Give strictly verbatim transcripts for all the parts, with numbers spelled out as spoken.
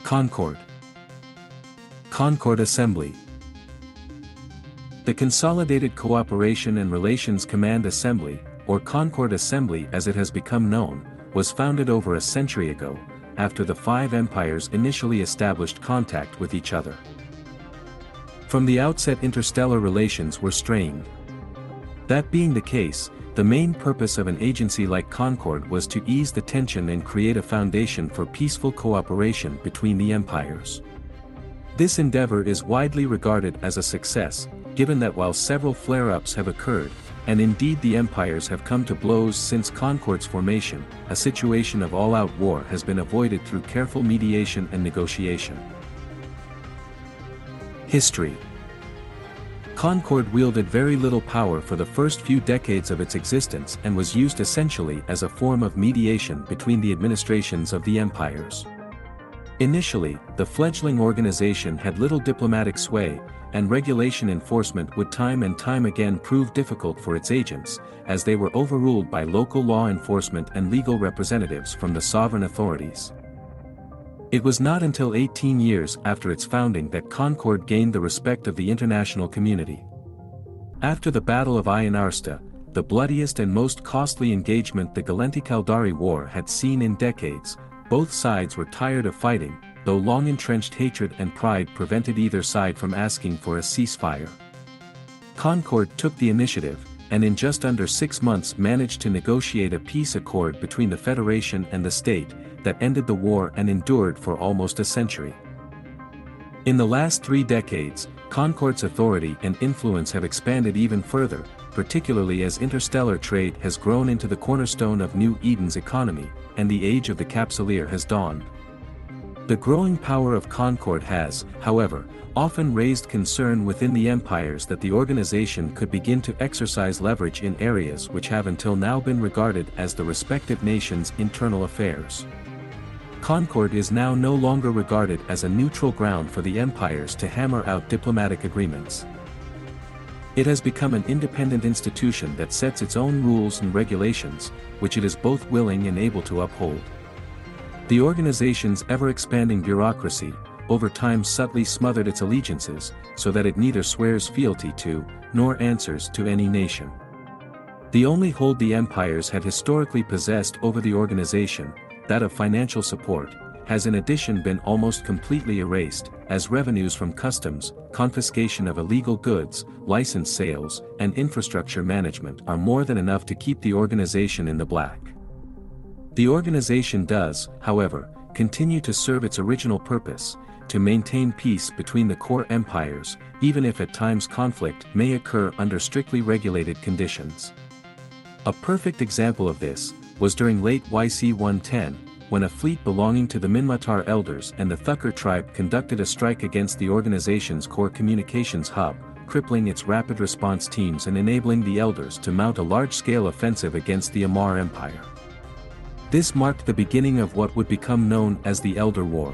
Concord. Concord Assembly. The Consolidated Cooperation and Relations Command Assembly, or Concord Assembly as it has become known, was founded over a century ago, after the five empires initially established contact with each other. From the outset, interstellar relations were strained. That being the case, the main purpose of an agency like Concord was to ease the tension and create a foundation for peaceful cooperation between the empires. This endeavor is widely regarded as a success, given that while several flare-ups have occurred, and indeed the empires have come to blows since Concord's formation, a situation of all-out war has been avoided through careful mediation and negotiation. History. Concord wielded very little power for the first few decades of its existence and was used essentially as a form of mediation between the administrations of the empires. Initially, the fledgling organization had little diplomatic sway, and regulation enforcement would time and time again prove difficult for its agents, as they were overruled by local law enforcement and legal representatives from the sovereign authorities. It was not until eighteen years after its founding that Concord gained the respect of the international community. After the Battle of Ionarsta, the bloodiest and most costly engagement the Gallenti-Caldari War had seen in decades, both sides were tired of fighting, though long-entrenched hatred and pride prevented either side from asking for a ceasefire. Concord took the initiative, and in just under six months managed to negotiate a peace accord between the Federation and the state, that ended the war and endured for almost a century. In the last three decades, Concord's authority and influence have expanded even further, particularly as interstellar trade has grown into the cornerstone of New Eden's economy, and the age of the capsuleer has dawned. The growing power of Concord has, however, often raised concern within the empires that the organization could begin to exercise leverage in areas which have until now been regarded as the respective nations' internal affairs. Concord is now no longer regarded as a neutral ground for the empires to hammer out diplomatic agreements. It has become an independent institution that sets its own rules and regulations, which it is both willing and able to uphold. The organization's ever-expanding bureaucracy, over time subtly smothered its allegiances, so that it neither swears fealty to, nor answers to any nation. The only hold the empires had historically possessed over the organization, that of financial support, has in addition been almost completely erased, as revenues from customs, confiscation of illegal goods, license sales, and infrastructure management are more than enough to keep the organization in the black. The organization does, however, continue to serve its original purpose, to maintain peace between the core empires, even if at times conflict may occur under strictly regulated conditions. A perfect example of this was during late Y C one ten, when a fleet belonging to the Minmatar elders and the Thakur tribe conducted a strike against the organization's core communications hub, crippling its rapid response teams and enabling the elders to mount a large-scale offensive against the Amar Empire. This marked the beginning of what would become known as the Elder War.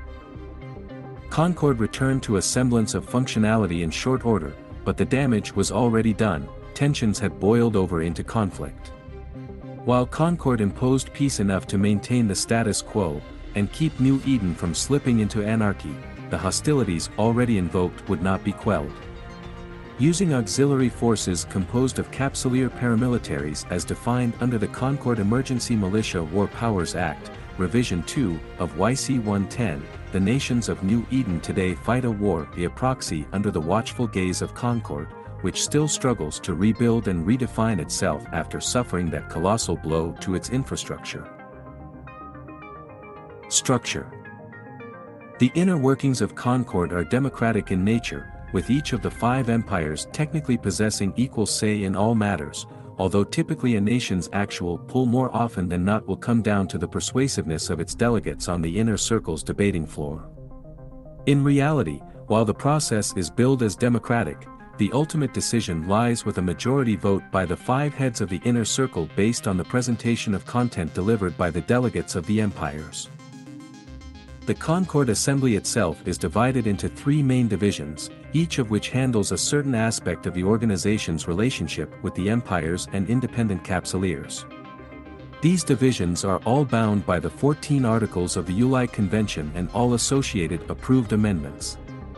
Concord returned to a semblance of functionality in short order, but the damage was already done. Tensions had boiled over into conflict. While Concord imposed peace enough to maintain the status quo, and keep New Eden from slipping into anarchy, the hostilities already invoked would not be quelled. Using auxiliary forces composed of capsuleer paramilitaries as defined under the Concord Emergency Militia War Powers Act, Revision two, of Y C one ten, the nations of New Eden today fight a war via proxy under the watchful gaze of Concord, which still struggles to rebuild and redefine itself after suffering that colossal blow to its infrastructure. Structure. The inner workings of Concord are democratic in nature, with each of the five empires technically possessing equal say in all matters, although typically a nation's actual pull more often than not will come down to the persuasiveness of its delegates on the inner circle's debating floor. In reality, while the process is billed as democratic, the ultimate decision lies with a majority vote by the five heads of the inner circle based on the presentation of content delivered by the delegates of the empires. The Concord Assembly itself is divided into three main divisions, each of which handles a certain aspect of the organization's relationship with the empires and independent capsuleers. These divisions are all bound by the fourteen articles of the Uli Convention and all associated approved amendments.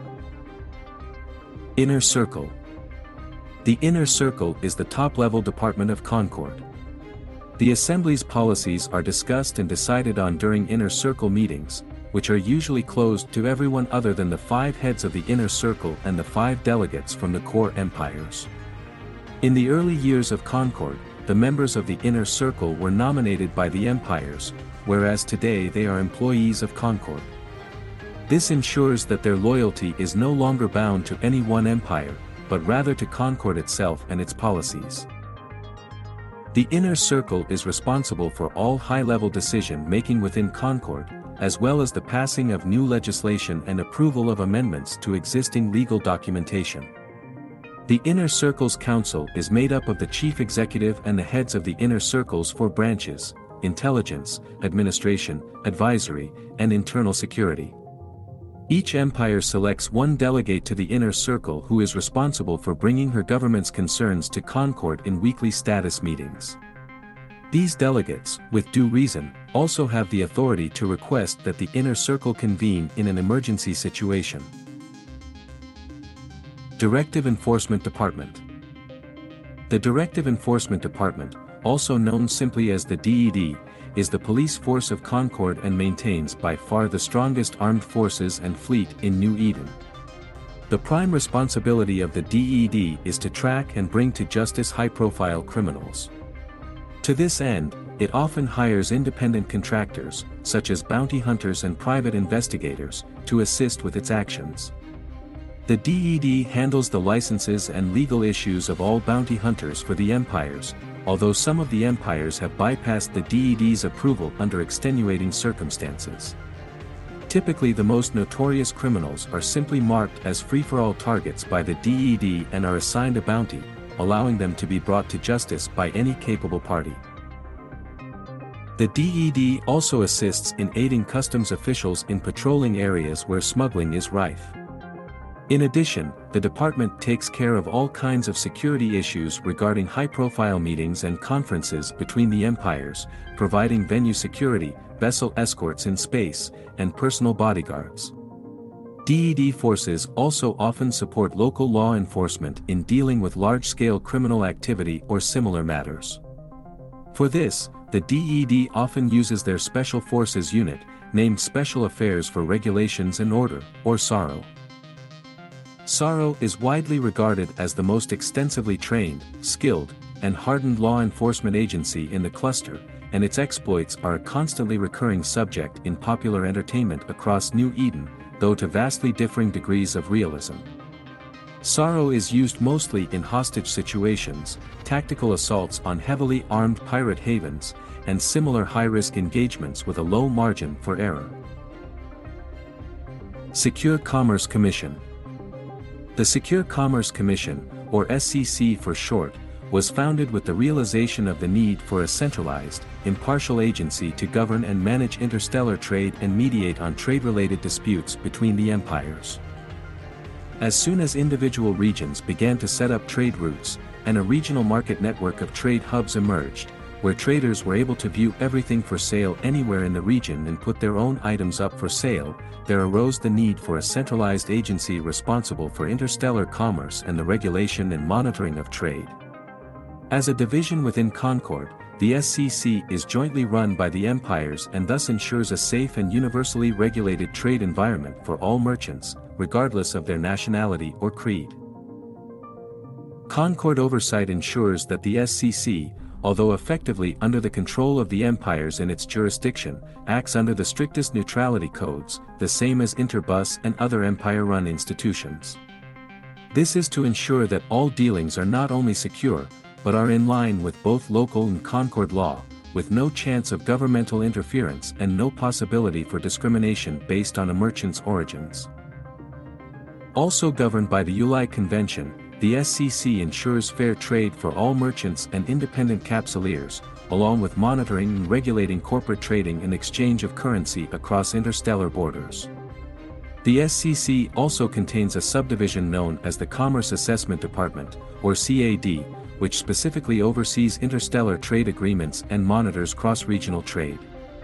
Inner Circle. The Inner Circle is the top-level department of Concord. The Assembly's policies are discussed and decided on during Inner Circle meetings, which are usually closed to everyone other than the five heads of the Inner Circle and the five delegates from the core empires. In the early years of Concord, the members of the Inner Circle were nominated by the empires, whereas today they are employees of Concord. This ensures that their loyalty is no longer bound to any one empire, but rather to Concord itself and its policies. The Inner Circle is responsible for all high-level decision-making within Concord, as well as the passing of new legislation and approval of amendments to existing legal documentation. The Inner Circle's council is made up of the chief executive and the heads of the Inner Circle's four branches: intelligence, administration, advisory, and internal security. Each empire selects one delegate to the Inner Circle who is responsible for bringing her government's concerns to Concord in weekly status meetings. These delegates, with due reason, also have the authority to request that the Inner Circle convene in an emergency situation. Directive Enforcement Department. The Directive Enforcement Department, also known simply as the D E D, is the police force of Concord and maintains by far the strongest armed forces and fleet in New Eden. The prime responsibility of the D E D is to track and bring to justice high-profile criminals. To this end, it often hires independent contractors, such as bounty hunters and private investigators, to assist with its actions. The D E D handles the licenses and legal issues of all bounty hunters for the empires, although some of the empires have bypassed the D E D's approval under extenuating circumstances. Typically, the most notorious criminals are simply marked as free-for-all targets by the D E D and are assigned a bounty, allowing them to be brought to justice by any capable party. The D E D also assists in aiding customs officials in patrolling areas where smuggling is rife. In addition, the department takes care of all kinds of security issues regarding high-profile meetings and conferences between the empires, providing venue security, vessel escorts in space, and personal bodyguards. D E D forces also often support local law enforcement in dealing with large-scale criminal activity or similar matters. For this, the D E D often uses their Special Forces Unit, named Special Affairs for Regulations and Order, or S A R O. S A R O is widely regarded as the most extensively trained, skilled, and hardened law enforcement agency in the cluster, and its exploits are a constantly recurring subject in popular entertainment across New Eden, though to vastly differing degrees of realism. S A R O is used mostly in hostage situations, tactical assaults on heavily armed pirate havens, and similar high-risk engagements with a low margin for error. Secure Commerce Commission. The Secure Commerce Commission, or S C C for short, was founded with the realization of the need for a centralized, impartial agency to govern and manage interstellar trade and mediate on trade-related disputes between the empires. As soon as individual regions began to set up trade routes, and a regional market network of trade hubs emerged, where traders were able to view everything for sale anywhere in the region and put their own items up for sale, there arose the need for a centralized agency responsible for interstellar commerce and the regulation and monitoring of trade. As a division within Concord, the S C C is jointly run by the empires and thus ensures a safe and universally regulated trade environment for all merchants, regardless of their nationality or creed. Concord oversight ensures that the S C C, although effectively under the control of the empires in its jurisdiction, acts under the strictest neutrality codes, the same as Interbus and other empire-run institutions. This is to ensure that all dealings are not only secure, but are in line with both local and Concord law, with no chance of governmental interference and no possibility for discrimination based on a merchant's origins. Also governed by the Uli Convention, the S C C ensures fair trade for all merchants and independent capsuleers, along with monitoring and regulating corporate trading and exchange of currency across interstellar borders. The S C C also contains a subdivision known as the Commerce Assessment Department, or C A D, which specifically oversees interstellar trade agreements and monitors cross-regional trade.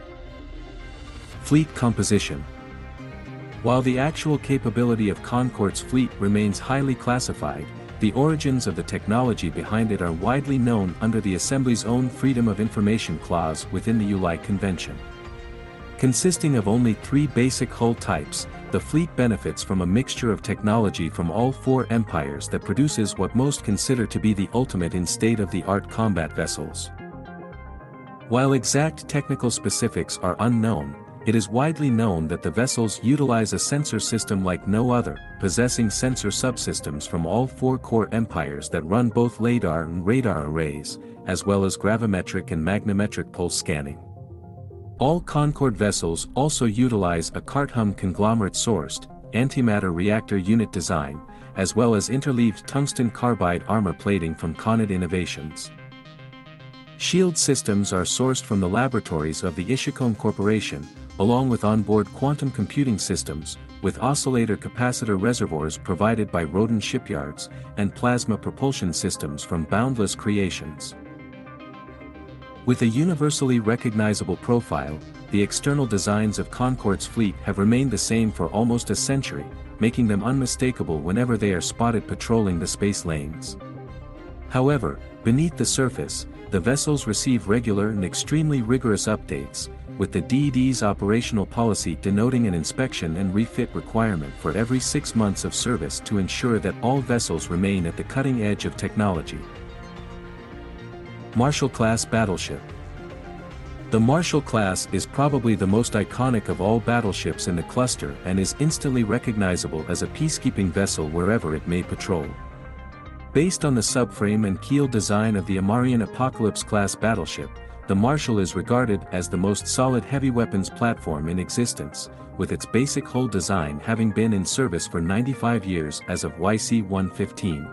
Fleet composition. While the actual capability of Concorde's fleet remains highly classified, the origins of the technology behind it are widely known under the Assembly's own Freedom of Information Clause within the U L I Convention. Consisting of only three basic hull types, the fleet benefits from a mixture of technology from all four empires that produces what most consider to be the ultimate in state-of-the-art combat vessels. While exact technical specifics are unknown, it is widely known that the vessels utilize a sensor system like no other, possessing sensor subsystems from all four core empires that run both LiDAR and radar arrays, as well as gravimetric and magnetometric pulse scanning. All Concorde vessels also utilize a Carthum conglomerate-sourced, antimatter reactor unit design, as well as interleaved tungsten carbide armor plating from Conad Innovations. Shield systems are sourced from the laboratories of the Ishicone Corporation, along with onboard quantum computing systems, with oscillator capacitor reservoirs provided by Roden Shipyards, and plasma propulsion systems from Boundless Creations. With a universally recognizable profile, the external designs of Concorde's fleet have remained the same for almost a century, making them unmistakable whenever they are spotted patrolling the space lanes. However, beneath the surface, the vessels receive regular and extremely rigorous updates, with the D E D's operational policy denoting an inspection and refit requirement for every six months of service to ensure that all vessels remain at the cutting edge of technology. Marshall-class battleship. The Marshall class is probably the most iconic of all battleships in the cluster and is instantly recognizable as a peacekeeping vessel wherever it may patrol. Based on the subframe and keel design of the Amarian Apocalypse-class battleship, the Marshall is regarded as the most solid heavy weapons platform in existence, with its basic hull design having been in service for ninety-five years as of Y C one fifteen.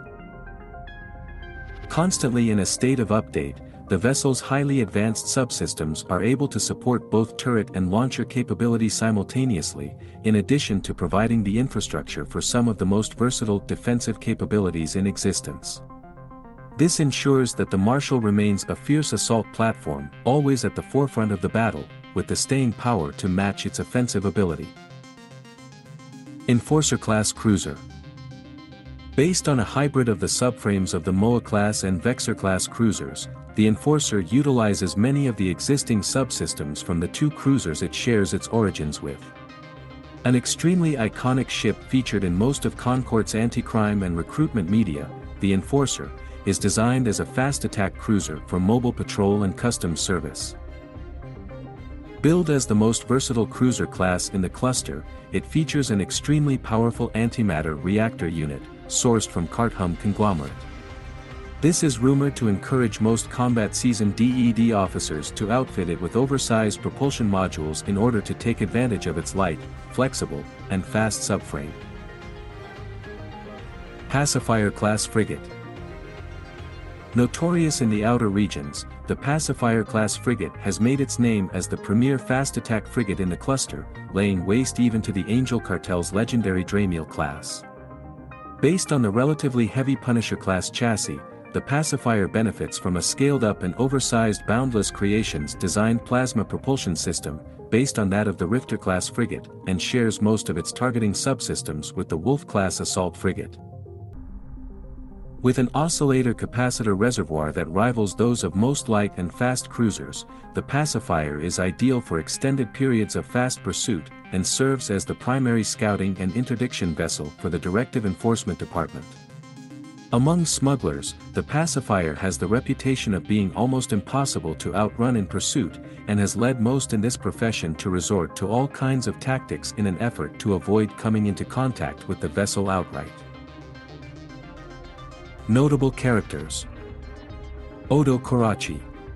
Constantly in a state of update, the vessel's highly advanced subsystems are able to support both turret and launcher capability simultaneously, in addition to providing the infrastructure for some of the most versatile defensive capabilities in existence. This ensures that the Marshall remains a fierce assault platform, always at the forefront of the battle, with the staying power to match its offensive ability. Enforcer-class cruiser. Based on a hybrid of the subframes of the M O A-class and Vexor-class cruisers, the Enforcer utilizes many of the existing subsystems from the two cruisers it shares its origins with. An extremely iconic ship featured in most of Concorde's anti-crime and recruitment media, the Enforcer, is designed as a fast attack cruiser for mobile patrol and customs service. Billed as the most versatile cruiser class in the cluster, it features an extremely powerful antimatter reactor unit, sourced from Carthum conglomerate. This is rumored to encourage most combat-seasoned D E D officers to outfit it with oversized propulsion modules in order to take advantage of its light, flexible, and fast subframe. Pacifier-class frigate. Notorious in the outer regions, the Pacifier-class frigate has made its name as the premier fast-attack frigate in the cluster, laying waste even to the Angel Cartel's legendary Dramiel class. Based on the relatively heavy Punisher-class chassis, the Pacifier benefits from a scaled-up and oversized Boundless Creations designed plasma propulsion system, based on that of the Rifter-class frigate, and shares most of its targeting subsystems with the Wolf-class assault frigate. With an oscillator capacitor reservoir that rivals those of most light and fast cruisers, the Pacifier is ideal for extended periods of fast pursuit, and serves as the primary scouting and interdiction vessel for the Directive Enforcement Department. Among smugglers, the Pacifier has the reputation of being almost impossible to outrun in pursuit, and has led most in this profession to resort to all kinds of tactics in an effort to avoid coming into contact with the vessel outright. Notable characters. Odo Karachi.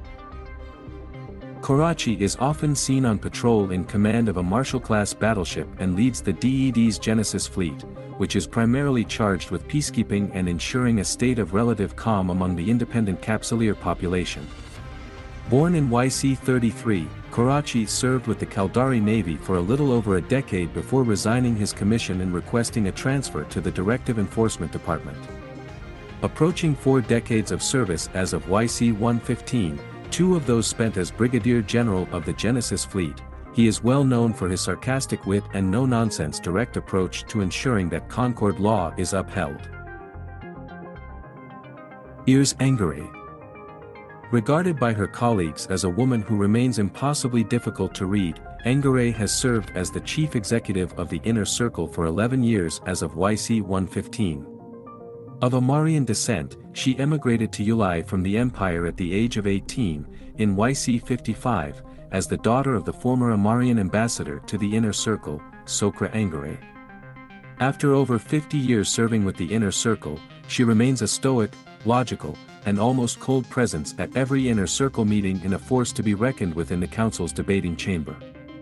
Karachi is often seen on patrol in command of a Marshall-class battleship and leads the D E D's Genesis fleet, which is primarily charged with peacekeeping and ensuring a state of relative calm among the independent Capsuleer population. Born in Y C thirty-three, Karachi served with the Caldari Navy for a little over a decade before resigning his commission and requesting a transfer to the Directive Enforcement Department. Approaching four decades of service as of Y C one fifteen, two of those spent as Brigadier General of the Genesis Fleet, he is well known for his sarcastic wit and no-nonsense direct approach to ensuring that Concord law is upheld. Urs Engaré. Regarded by her colleagues as a woman who remains impossibly difficult to read, Engaré has served as the chief executive of the Inner Circle for eleven years as of Y C one fifteen. Of Amarian descent, she emigrated to Ulai from the Empire at the age of eighteen, in Y C fifty-five, as the daughter of the former Amarian ambassador to the Inner Circle, Sokra Engaré. After over fifty years serving with the Inner Circle, she remains a stoic, logical, and almost cold presence at every Inner Circle meeting, in a force to be reckoned with in the Council's debating chamber.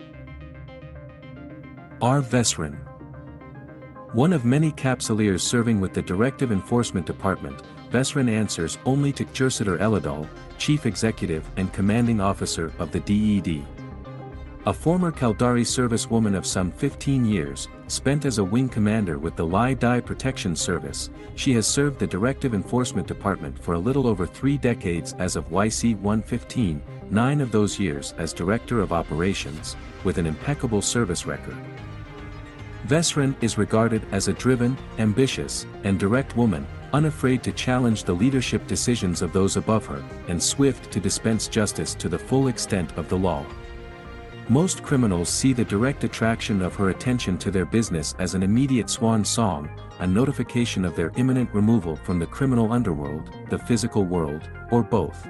R. Vesrin. One of many Capsuleers serving with the Directive Enforcement Department, Vesrin answers only to Cursitor Elidol, Chief Executive and Commanding Officer of the D E D. A former Caldari servicewoman of some fifteen years, spent as a wing commander with the Lai Dai Protection Service, she has served the Directive Enforcement Department for a little over three decades as of Y C one fifteen, nine of those years as Director of Operations, with an impeccable service record. Vesrin is regarded as a driven, ambitious, and direct woman, unafraid to challenge the leadership decisions of those above her, and swift to dispense justice to the full extent of the law. Most criminals see the direct attraction of her attention to their business as an immediate swan song, a notification of their imminent removal from the criminal underworld, the physical world, or both.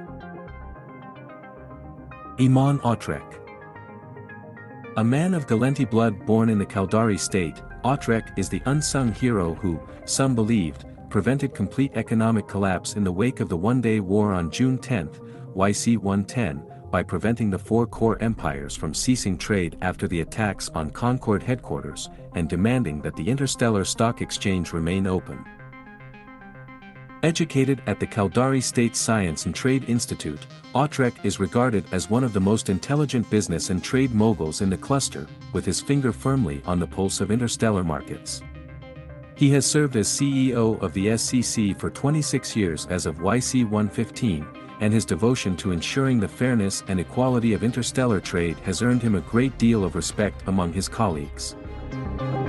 Iman Autrec. A man of Galenti blood born in the Caldari state, Autrec is the unsung hero who, some believed, prevented complete economic collapse in the wake of the One-Day War on June tenth, Y C one ten, by preventing the four core empires from ceasing trade after the attacks on Concord headquarters, and demanding that the Interstellar Stock Exchange remain open. Educated at the Caldari State Science and Trade Institute, Autrec is regarded as one of the most intelligent business and trade moguls in the cluster, with his finger firmly on the pulse of interstellar markets. He has served as C E O of the S C C for twenty-six years as of Y C one fifteen, and his devotion to ensuring the fairness and equality of interstellar trade has earned him a great deal of respect among his colleagues.